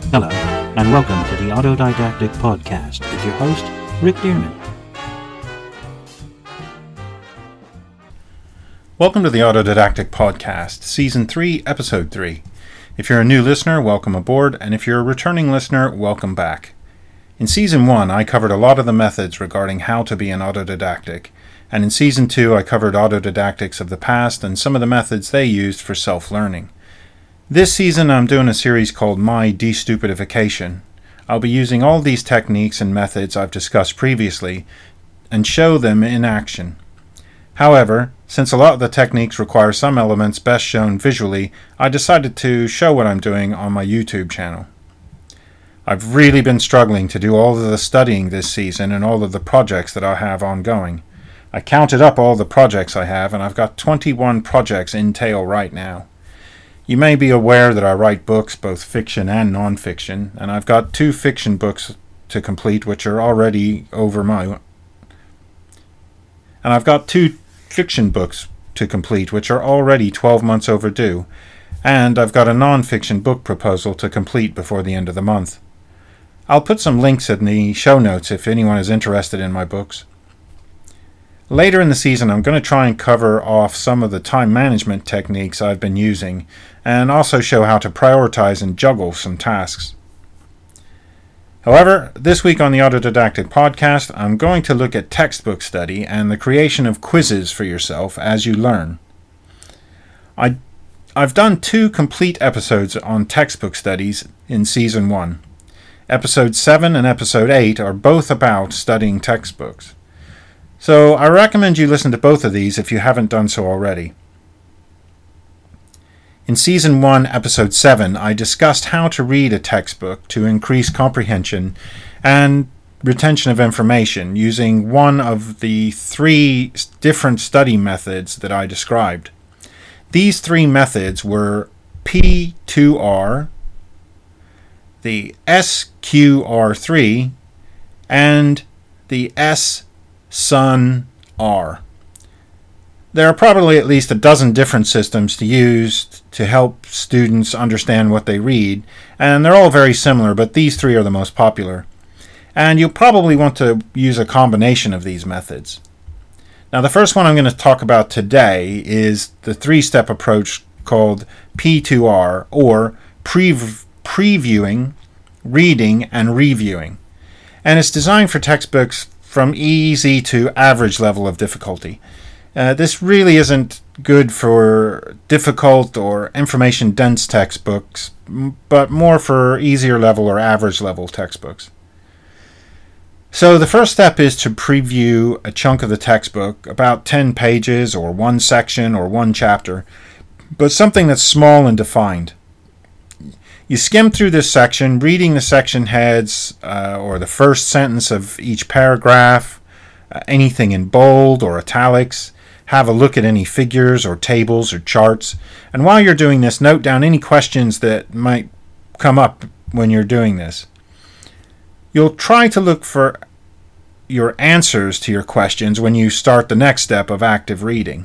Hello, and welcome to the Autodidactic Podcast with your host, Rick Dearman. Welcome to the Autodidactic Podcast, Season 3, Episode 3. If you're a new listener, welcome aboard, and if you're a returning listener, welcome back. In Season 1, I covered a lot of the methods regarding how to be an autodidactic, and in Season 2, I covered autodidactics of the past and some of the methods they used for self-learning. This season, I'm doing a series called My Destupidification. I'll be using all these techniques and methods I've discussed previously and show them in action. However, since a lot of the techniques require some elements best shown visually, I decided to show what I'm doing on my YouTube channel. I've really been struggling to do all of the studying this season and all of the projects that I have ongoing. I counted up all the projects I have, and I've got 21 projects in tail right now. You may be aware that I write books, both fiction and non-fiction, and I've got 2 fiction books to complete which are already over my... And I've got 2 fiction books to complete which are already 12 months overdue, and I've got a non-fiction book proposal to complete before the end of the month. I'll put some links in the show notes if anyone is interested in my books. Later in the season, I'm going to try and cover off some of the time management techniques I've been using, and also show how to prioritize and juggle some tasks. However, this week on the Autodidactic Podcast, I'm going to look at textbook study and the creation of quizzes for yourself as you learn. I've done 2 complete episodes on textbook studies in Season 1. Episode 7 and Episode 8 are both about studying textbooks. So I recommend you listen to both of these if you haven't done so already. In Season 1, Episode 7, I discussed how to read a textbook to increase comprehension and retention of information using one of the 3 different study methods that I described. These 3 methods were P2R, the SQR3, and the SUN-R. There are probably at least a dozen different systems to use to help students understand what they read, and they're all very similar, but these 3 are the most popular. And you'll probably want to use a combination of these methods. Now, the first one I'm going to talk about today is the 3-step approach called P2R, or previewing, reading, and reviewing. And it's designed for textbooks from easy to average level of difficulty. This really isn't good for difficult or information-dense textbooks, but more for easier level or average level textbooks. So the first step is to preview a chunk of the textbook, about 10 pages or 1 section or 1 chapter, but something that's small and defined. You skim through this section, reading the section heads or the first sentence of each paragraph, anything in bold or italics. Have a look at any figures or tables or charts. And while you're doing this, note down any questions that might come up when you're doing this. You'll try to look for your answers to your questions when you start the next step of active reading.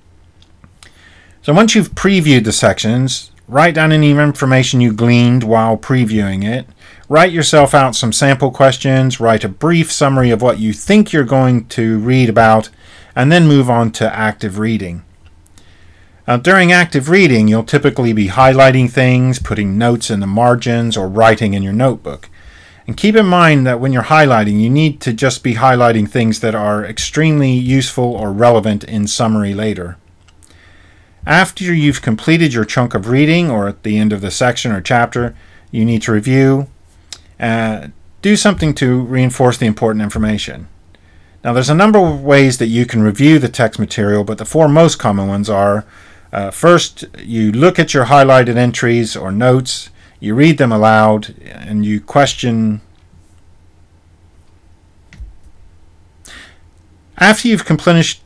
So once you've previewed the sections, write down any information you gleaned while previewing it. Write yourself out some sample questions. Write a brief summary of what you think you're going to read about, and then move on to active reading. During active reading, you'll typically be highlighting things, putting notes in the margins, or writing in your notebook. And keep in mind that when you're highlighting, you need to just be highlighting things that are extremely useful or relevant in summary later. After you've completed your chunk of reading, or at the end of the section or chapter, you need to review. Do something to reinforce the important information. Now, there's a number of ways that you can review the text material, but the 4 most common ones are, first, you look at your highlighted entries or notes, you read them aloud, and you question. After you've completed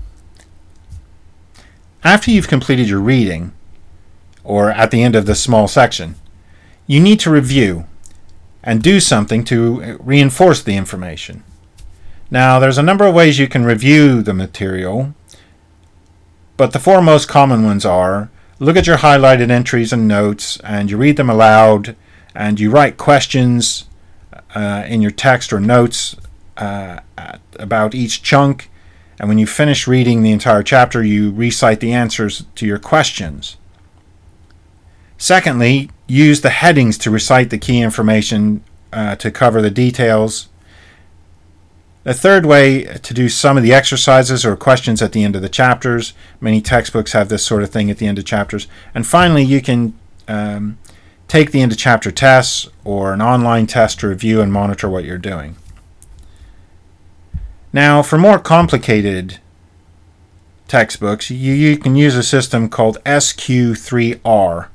your reading, or at the end of this small section, you need to review and do something to reinforce the information. Now, there's a number of ways you can review the material, but the 4 most common ones are look at your highlighted entries and notes, and you read them aloud, and you write questions in your text or notes about each chunk, and when you finish reading the entire chapter, you recite the answers to your questions. Secondly, use the headings to recite the key information to cover the details. The third way to do some of the exercises or questions at the end of the chapters. Many textbooks have this sort of thing at the end of chapters. And finally, you can take the end of chapter tests or an online test to review and monitor what you're doing. Now, for more complicated textbooks, you can use a system called SQ3R.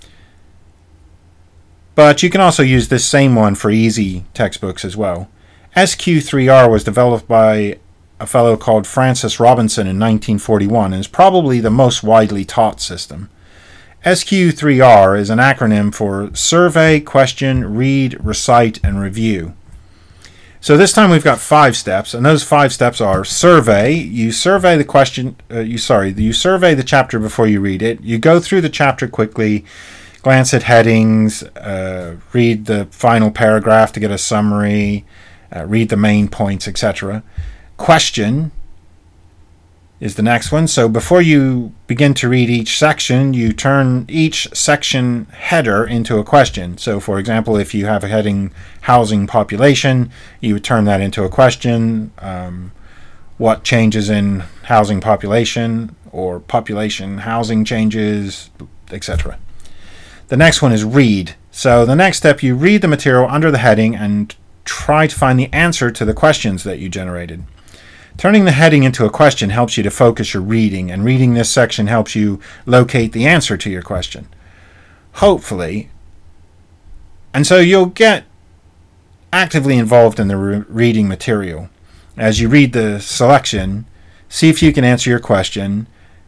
But you can also use this same one for easy textbooks as well. SQ3R was developed by a fellow called Francis Robinson in 1941 and is probably the most widely taught system. SQ3R is an acronym for Survey, Question, Read, Recite, and Review. So this time we've got 5 steps, and those 5 steps are survey. You survey the question. You survey the chapter before you read it. You go through the chapter quickly, glance at headings, read the final paragraph to get a summary, read the main points, etc. Question is the next one. So before you begin to read each section, you turn each section header into a question. So for example, if you have a heading housing population, you would turn that into a question. What changes in housing population, or population housing changes, etc. The next one is read. So the next step, you read the material under the heading and try to find the answer to the questions that you generated. Turning the heading into a question helps you to focus your reading, and reading this section helps you locate the answer to your question. Hopefully. And so you'll get actively involved in the reading material. As you read the selection, see if you can answer your question.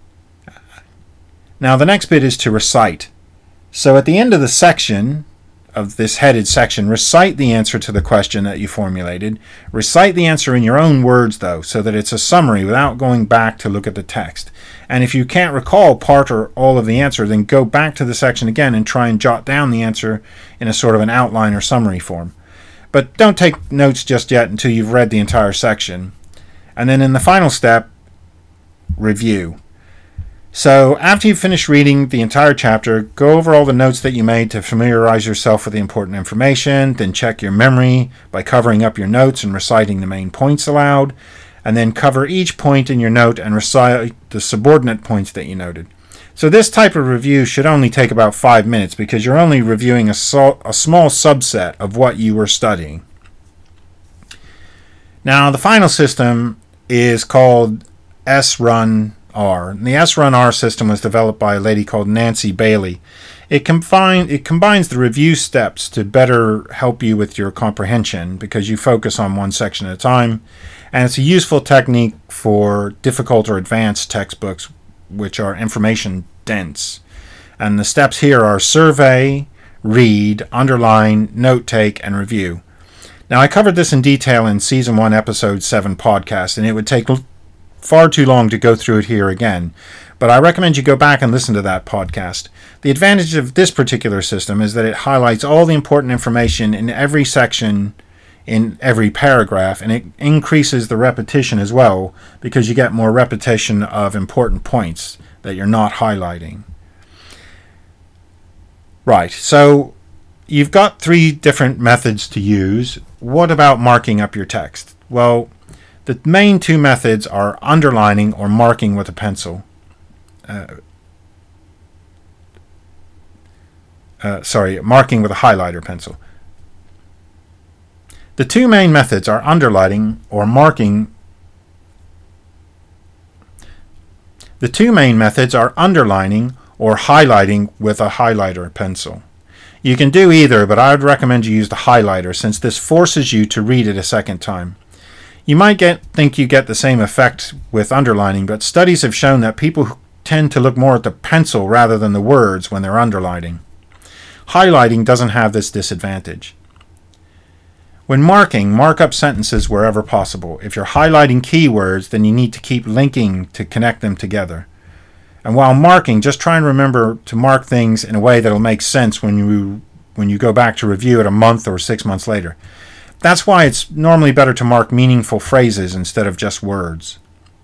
Now the next bit is to recite. So at the end of the section, of this headed section, recite the answer to the question that you formulated. Recite the answer in your own words, though, so that it's a summary without going back to look at the text. And if you can't recall part or all of the answer, then go back to the section again and try and jot down the answer in a sort of an outline or summary form. But don't take notes just yet until you've read the entire section. And then in the final step, review. So after you've finished reading the entire chapter, go over all the notes that you made to familiarize yourself with the important information, then check your memory by covering up your notes and reciting the main points aloud, and then cover each point in your note and recite the subordinate points that you noted. So this type of review should only take about 5 minutes because you're only reviewing a small subset of what you were studying. Now the final system is called SRUN-R. And the SRUN-R system was developed by a lady called Nancy Bailey. It combines the review steps to better help you with your comprehension because you focus on one section at a time, and it's a useful technique for difficult or advanced textbooks which are information dense. And the steps here are survey, read, underline, note take, and review. Now I covered this in detail in Season 1, Episode 7 podcast, and it would take far too long to go through it here again, but I recommend you go back and listen to that podcast. The advantage of this particular system is that it highlights all the important information in every section, in every paragraph, and it increases the repetition as well because you get more repetition of important points that you're not highlighting. Right, so you've got 3 different methods to use. What about marking up your text? Well, the main 2 methods are underlining or marking with a pencil. Marking with a highlighter pencil. The 2 main methods are underlining or marking. The 2 main methods are underlining or highlighting with a highlighter pencil. You can do either, but I would recommend you use the highlighter since this forces you to read it a second time. You might think you get the same effect with underlining, but studies have shown that people tend to look more at the pencil rather than the words when they're underlining. Highlighting doesn't have this disadvantage. When marking, mark up sentences wherever possible. If you're highlighting keywords, then you need to keep linking to connect them together. And while marking, just try and remember to mark things in a way that'll make sense when you when you go back to review it a month or 6 months later. That's why it's normally better to mark meaningful phrases instead of just words.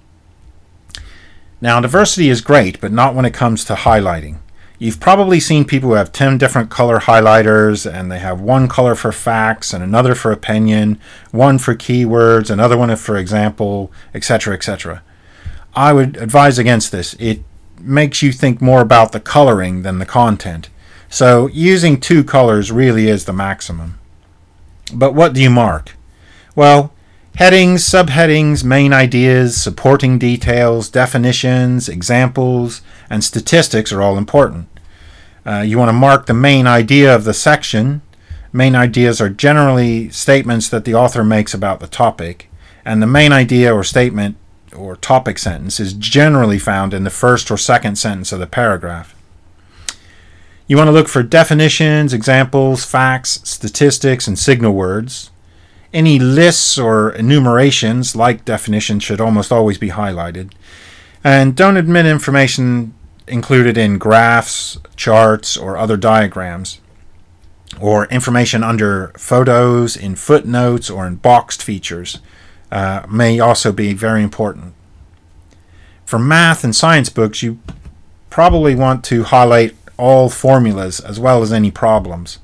Now, diversity is great, but not when it comes to highlighting. You've probably seen people who have 10 different color highlighters, and they have one color for facts and another for opinion, one for keywords, another one for example, etc., etc. I would advise against this. It makes you think more about the coloring than the content. So using 2 colors really is the maximum. But what do you mark? Well, headings, subheadings, main ideas, supporting details, definitions, examples, and statistics are all important. You want to mark the main idea of the section. Main ideas are generally statements that the author makes about the topic, and the main idea or statement or topic sentence is generally found in the first or second sentence of the paragraph. You want to look for definitions, examples, facts, statistics, and signal words. Any lists or enumerations, like definitions, should almost always be highlighted. And don't omit information included in graphs, charts, or other diagrams, or information under photos, in footnotes, or in boxed features may also be very important. For math and science books, you probably want to highlight all formulas as well as any problems.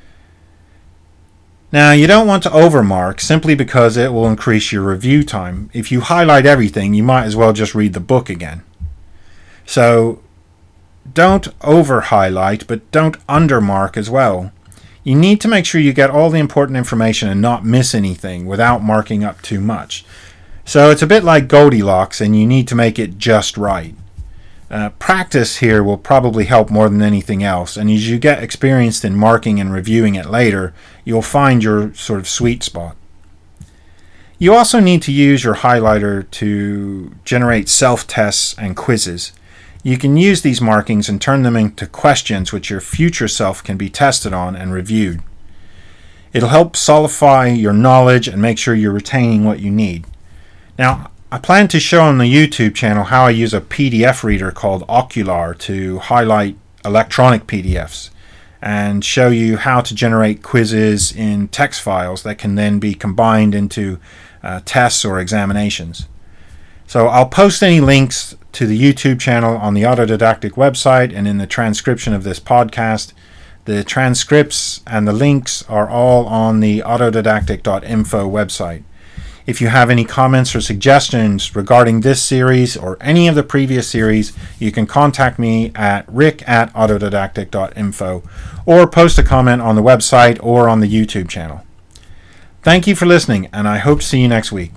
Now, you don't want to overmark simply because it will increase your review time. If you highlight everything, you might as well just read the book again. So, don't over-highlight, but don't undermark as well. You need to make sure you get all the important information and not miss anything without marking up too much. So it's a bit like Goldilocks, and you need to make it just right. Practice here will probably help more than anything else, and as you get experienced in marking and reviewing it later, you'll find your sort of sweet spot. You also need to use your highlighter to generate self-tests and quizzes. You can use these markings and turn them into questions which your future self can be tested on and reviewed. It'll help solidify your knowledge and make sure you're retaining what you need. Now, I plan to show on the YouTube channel how I use a PDF reader called Ocular to highlight electronic PDFs and show you how to generate quizzes in text files that can then be combined into tests or examinations. So I'll post any links to the YouTube channel on the Autodidactic website and in the transcription of this podcast. The transcripts and the links are all on the autodidactic.info website. If you have any comments or suggestions regarding this series or any of the previous series, you can contact me at rick@autodidactic.info or post a comment on the website or on the YouTube channel. Thank you for listening, and I hope to see you next week.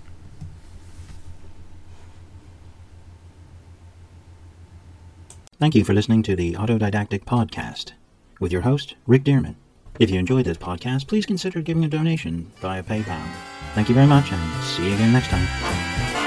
Thank you for listening to the Autodidactic Podcast with your host, Rick Dearman. If you enjoyed this podcast, please consider giving a donation via PayPal. Thank you very much, and see you again next time.